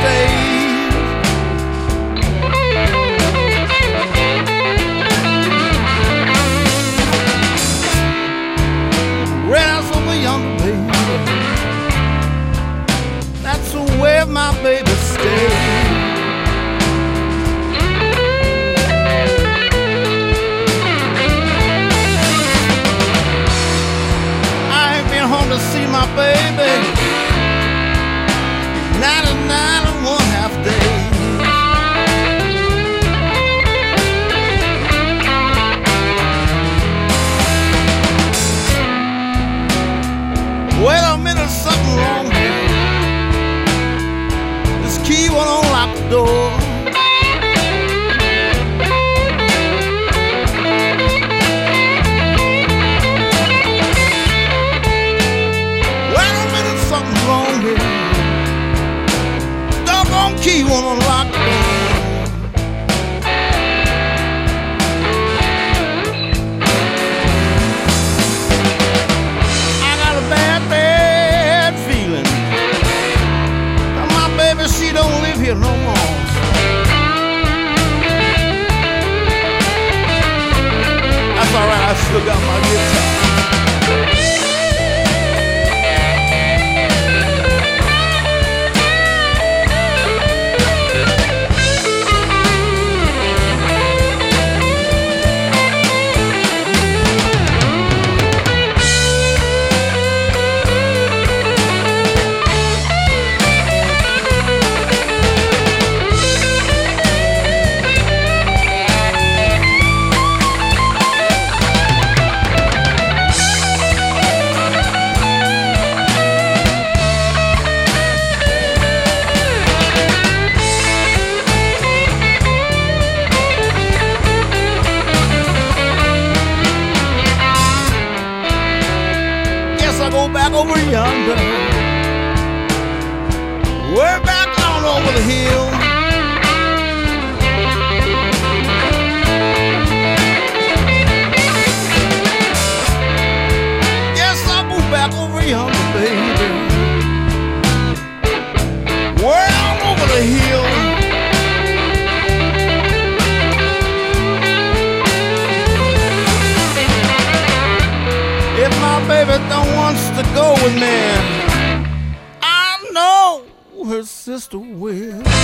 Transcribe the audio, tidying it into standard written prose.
days. Red house over yonder, baby. That's where my baby stays. Home to see my baby 99 and 1/2 days. Wait a minute, something wrong here. This key won't unlock the door. Key won't unlock the door. I got a bad, bad feeling that my baby, she don't live here no more. That's alright, I still got my guitar. Back over yonder, we're back on over the hill. Yes, I move back over yonder, baby. We're on over the hill. If my baby don't wants to go with me, I know her sister will.